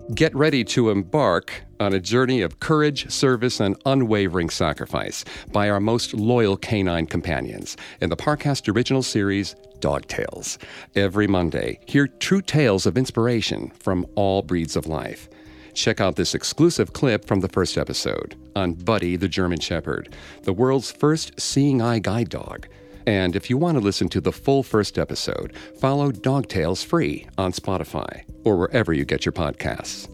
Get ready to embark on a journey of courage, service, and unwavering sacrifice by our most loyal canine companions in the Parcast original series, Dog Tales. Every Monday, hear true tales of inspiration from all breeds of life. Check out this exclusive clip from the first episode on Buddy the German Shepherd, the world's first seeing eye guide dog. And if you want to listen to the full first episode, follow Dog Tales free on Spotify or wherever you get your podcasts.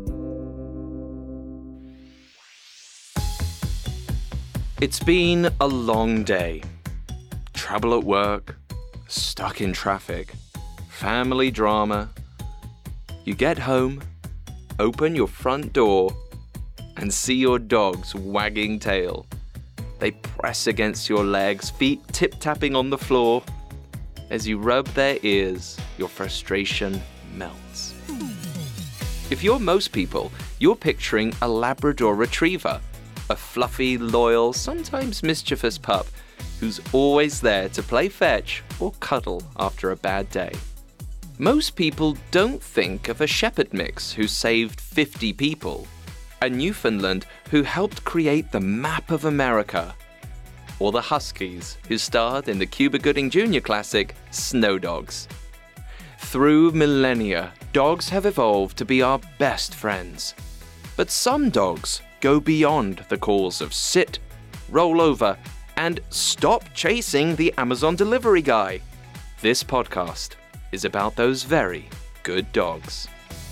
It's been a long day. Trouble at work, stuck in traffic, family drama. You get home, open your front door, and see your dog's wagging tail. They press against your legs, feet tip-tapping on the floor. As you rub their ears, your frustration melts. If you're most people, you're picturing a Labrador Retriever, a fluffy, loyal, sometimes mischievous pup who's always there to play fetch or cuddle after a bad day. Most people don't think of a Shepherd mix who saved 50 people, a Newfoundland who helped create the map of America, or the Huskies who starred in the Cuba Gooding Jr. classic, Snow Dogs. Through millennia, dogs have evolved to be our best friends. But some dogs go beyond the calls of sit, roll over, and stop chasing the Amazon delivery guy. This podcast is about those very good dogs.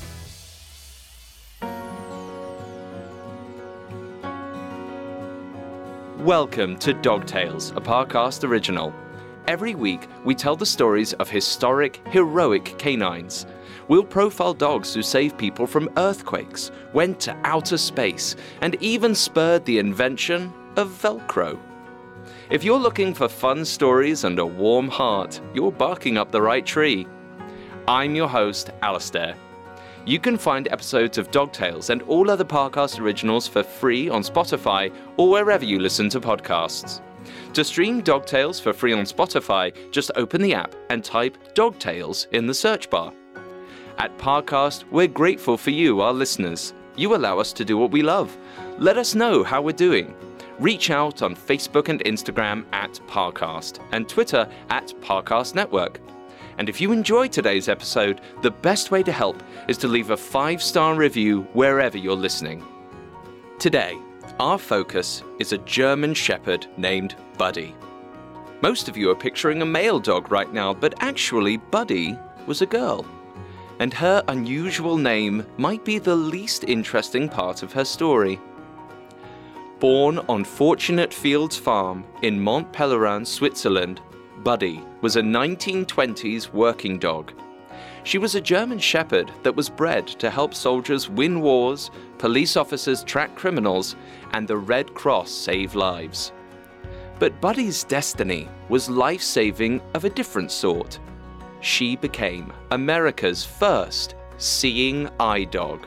Welcome to Dog Tales, a Parcast original. Every week, we tell the stories of historic, heroic canines. We'll profile dogs who saved people from earthquakes, went to outer space, and even spurred the invention of Velcro. If you're looking for fun stories and a warm heart, you're barking up the right tree. I'm your host, Alistair. You can find episodes of Dog Tales and all other Parcast originals for free on Spotify or wherever you listen to podcasts. To stream Dog Tales for free on Spotify, just open the app and type Dog Tales in the search bar. At Parcast, we're grateful for you, our listeners. You allow us to do what we love. Let us know how we're doing. Reach out on Facebook and Instagram at Parcast and Twitter at Parcast Network. And if you enjoyed today's episode, the best way to help is to leave a 5-star review wherever you're listening. Today, our focus is a German Shepherd named Buddy. Most of you are picturing a male dog right now, but actually Buddy was a girl. And her unusual name might be the least interesting part of her story. Born on Fortunate Fields Farm in Mont Pelerin, Switzerland, Buddy was a 1920s working dog. She was a German Shepherd that was bred to help soldiers win wars, police officers track criminals, and the Red Cross save lives. But Buddy's destiny was life-saving of a different sort. She became America's first seeing eye dog.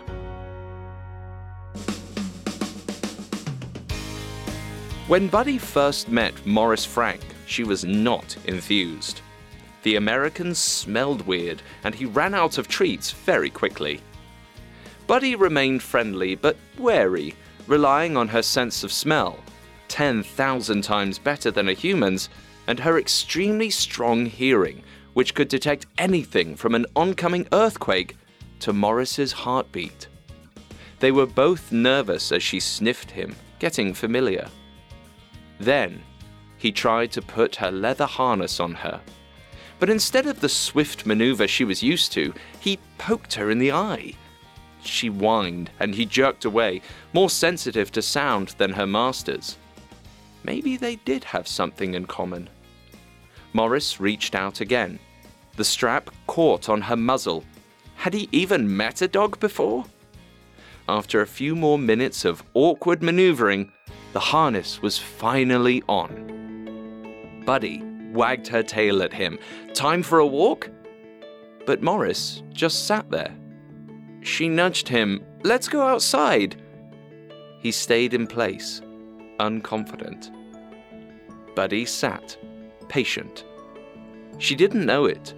When Buddy first met Maurice Frank, she was not enthused. The American smelled weird, and he ran out of treats very quickly. Buddy remained friendly but wary, relying on her sense of smell, 10,000 times better than a human's, and her extremely strong hearing, which could detect anything from an oncoming earthquake to Maurice's heartbeat. They were both nervous as she sniffed him, getting familiar. Then, he tried to put her leather harness on her. But instead of the swift maneuver she was used to, he poked her in the eye. She whined, and he jerked away, more sensitive to sound than her masters. Maybe they did have something in common. Maurice reached out again. The strap caught on her muzzle. Had he even met a dog before? After a few more minutes of awkward maneuvering, the harness was finally on. Buddy wagged her tail at him. Time for a walk? But Maurice just sat there. She nudged him. Let's go outside. He stayed in place, unconfident. Buddy sat, patient. She didn't know it,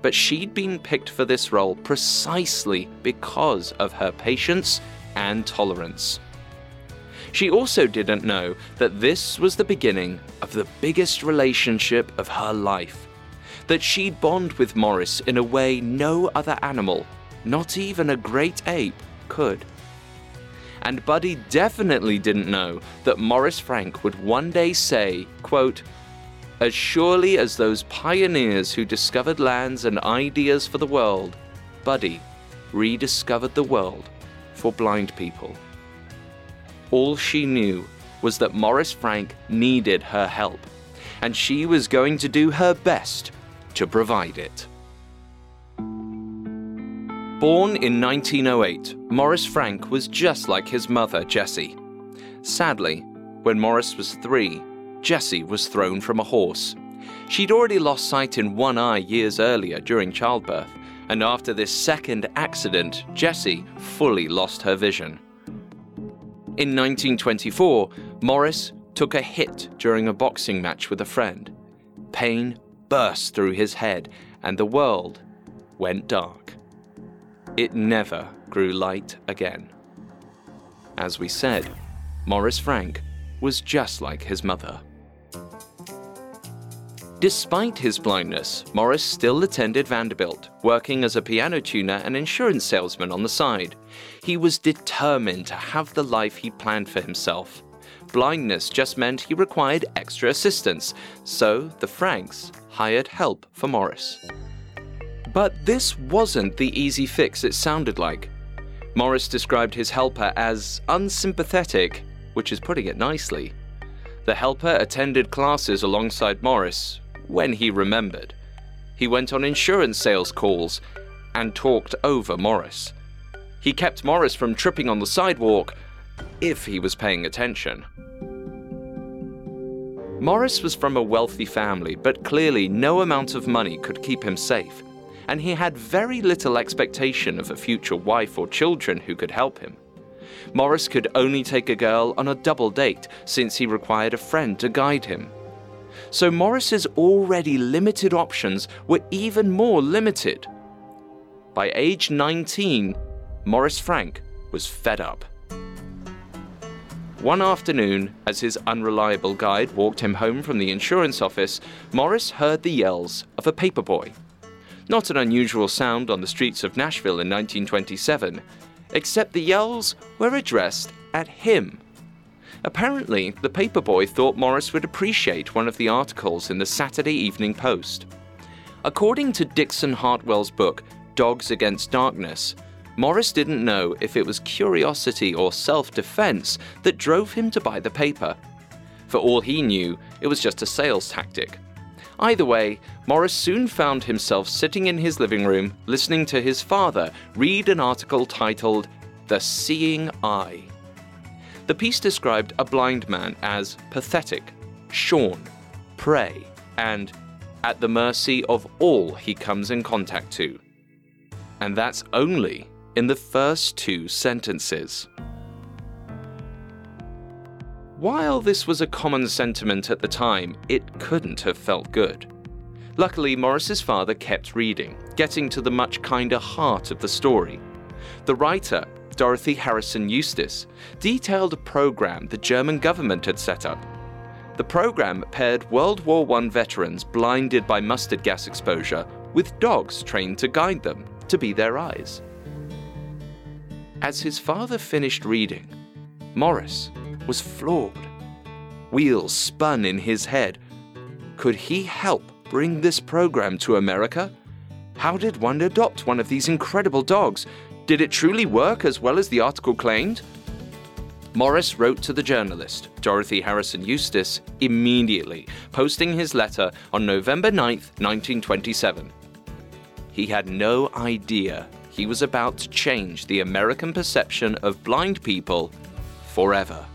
but she'd been picked for this role precisely because of her patience and tolerance. She also didn't know that this was the beginning of the biggest relationship of her life, that she'd bond with Morris in a way no other animal, not even a great ape, could. And Buddy definitely didn't know that Maurice Frank would one day say, quote, "As surely as those pioneers who discovered lands and ideas for the world, Buddy rediscovered the world for blind people." All she knew was that Maurice Frank needed her help, and she was going to do her best to provide it. Born in 1908, Maurice Frank was just like his mother, Jessie. Sadly, when Maurice was 3, Jessie was thrown from a horse. She'd already lost sight in one eye years earlier during childbirth, and after this second accident, Jessie fully lost her vision. In 1924, Maurice took a hit during a boxing match with a friend. Pain burst through his head, and the world went dark. It never grew light again. As we said, Maurice Frank was just like his mother. Despite his blindness, Maurice still attended Vanderbilt, working as a piano tuner and insurance salesman on the side. He was determined to have the life he planned for himself. Blindness just meant he required extra assistance, so the Franks hired help for Maurice. But this wasn't the easy fix it sounded like. Maurice described his helper as unsympathetic, which is putting it nicely. The helper attended classes alongside Maurice, when he remembered. He went on insurance sales calls and talked over Maurice. He kept Maurice from tripping on the sidewalk if he was paying attention. Maurice was from a wealthy family, but clearly no amount of money could keep him safe, and he had very little expectation of a future wife or children who could help him. Maurice could only take a girl on a double date since he required a friend to guide him. So Maurice's already limited options were even more limited. By age 19, Maurice Frank was fed up. One afternoon, as his unreliable guide walked him home from the insurance office, Maurice heard the yells of a paperboy. Not an unusual sound on the streets of Nashville in 1927, except the yells were addressed at him. Apparently, the paperboy thought Maurice would appreciate one of the articles in the Saturday Evening Post. According to Dixon Hartwell's book, Dogs Against Darkness, Maurice didn't know if it was curiosity or self-defense that drove him to buy the paper. For all he knew, it was just a sales tactic. Either way, Maurice soon found himself sitting in his living room listening to his father read an article titled "The Seeing Eye." The piece described a blind man as pathetic, shorn, prey, and at the mercy of all he comes in contact to. And that's only in the first 2 sentences. While this was a common sentiment at the time, it couldn't have felt good. Luckily, Maurice's father kept reading, getting to the much kinder heart of the story. The writer, Dorothy Harrison Eustace, detailed a program the German government had set up. The program paired World War I veterans blinded by mustard gas exposure with dogs trained to guide them, to be their eyes. As his father finished reading, Maurice was floored. Wheels spun in his head. Could he help bring this program to America? How did one adopt one of these incredible dogs? Did it truly work as well as the article claimed? Maurice wrote to the journalist, Dorothy Harrison Eustace, immediately, posting his letter on November 9th, 1927. He had no idea he was about to change the American perception of blind people forever.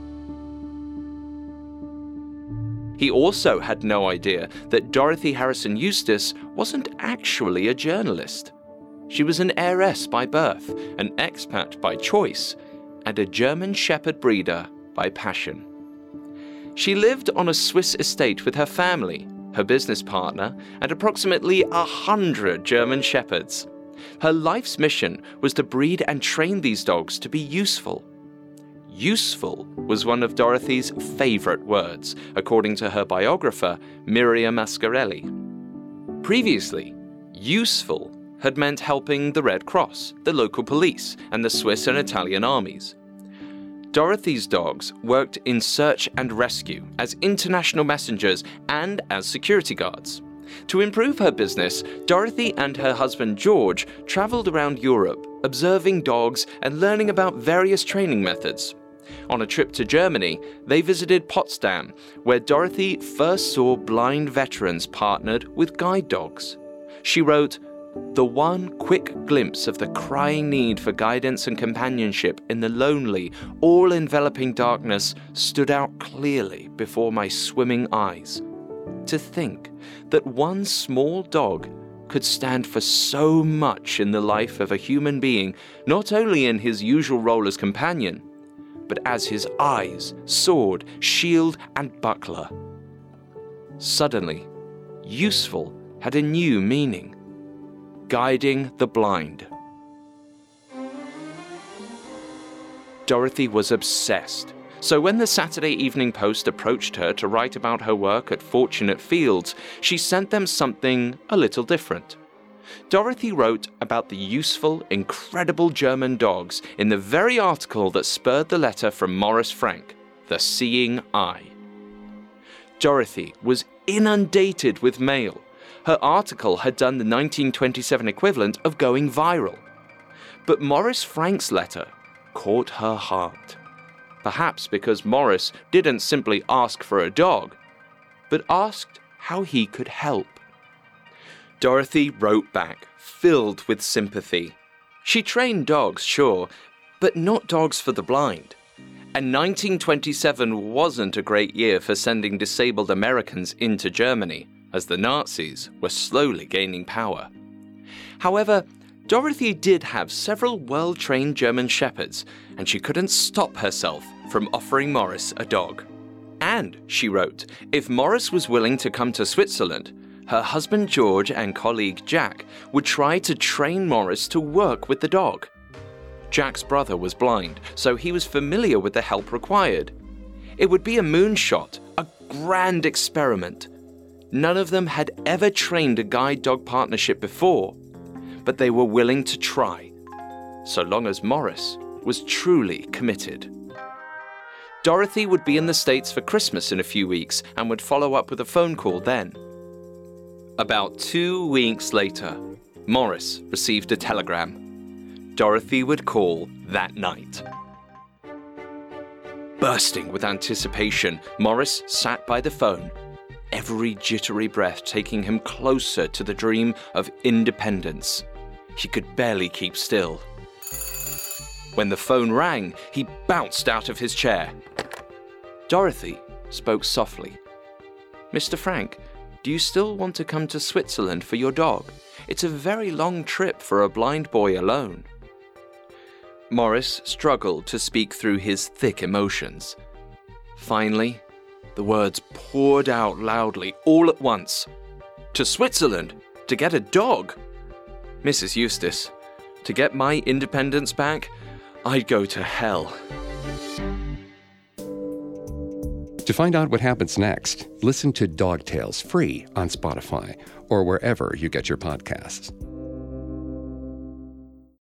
He also had no idea that Dorothy Harrison Eustace wasn't actually a journalist. She was an heiress by birth, an expat by choice, and a German Shepherd breeder by passion. She lived on a Swiss estate with her family, her business partner, and approximately 100 German Shepherds. Her life's mission was to breed and train these dogs to be useful. Useful was one of Dorothy's favorite words, according to her biographer, Miriam Mascarelli. Previously, useful had meant helping the Red Cross, the local police, and the Swiss and Italian armies. Dorothy's dogs worked in search and rescue, as international messengers, and as security guards. To improve her business, Dorothy and her husband George traveled around Europe, observing dogs and learning about various training methods. On a trip to Germany, they visited Potsdam, where Dorothy first saw blind veterans partnered with guide dogs. She wrote, "The one quick glimpse of the crying need for guidance and companionship in the lonely, all-enveloping darkness stood out clearly before my swimming eyes. To think that one small dog could stand for so much in the life of a human being, not only in his usual role as companion, but as his eyes, sword, shield, and buckler." Suddenly, useful had a new meaning: guiding the blind. Dorothy was obsessed, so when the Saturday Evening Post approached her to write about her work at Fortunate Fields, she sent them something a little different. Dorothy wrote about the useful, incredible German dogs in the very article that spurred the letter from Maurice Frank, the Seeing Eye. Dorothy was inundated with mail. Her article had done the 1927 equivalent of going viral. But Maurice Frank's letter caught her heart. Perhaps because Maurice didn't simply ask for a dog, but asked how he could help. Dorothy wrote back, filled with sympathy. She trained dogs, sure, but not dogs for the blind. And 1927 wasn't a great year for sending disabled Americans into Germany, as the Nazis were slowly gaining power. However, Dorothy did have several well-trained German Shepherds, and she couldn't stop herself from offering Maurice a dog. And, she wrote, if Maurice was willing to come to Switzerland, her husband George and colleague Jack would try to train Maurice to work with the dog. Jack's brother was blind, so he was familiar with the help required. It would be a moonshot, a grand experiment. None of them had ever trained a guide-dog partnership before, but they were willing to try, so long as Maurice was truly committed. Dorothy would be in the States for Christmas in a few weeks and would follow up with a phone call then. About 2 weeks later, Maurice received a telegram. Dorothy would call that night. Bursting with anticipation, Maurice sat by the phone, every jittery breath taking him closer to the dream of independence. He could barely keep still. When the phone rang, he bounced out of his chair. Dorothy spoke softly. "Mr. Frank, do you still want to come to Switzerland for your dog? It's a very long trip for a blind boy alone." Maurice struggled to speak through his thick emotions. Finally, the words poured out loudly all at once. "To Switzerland? To get a dog? Mrs. Eustace, to get my independence back, I'd go to hell." To find out what happens next, listen to Dog Tales free on Spotify or wherever you get your podcasts.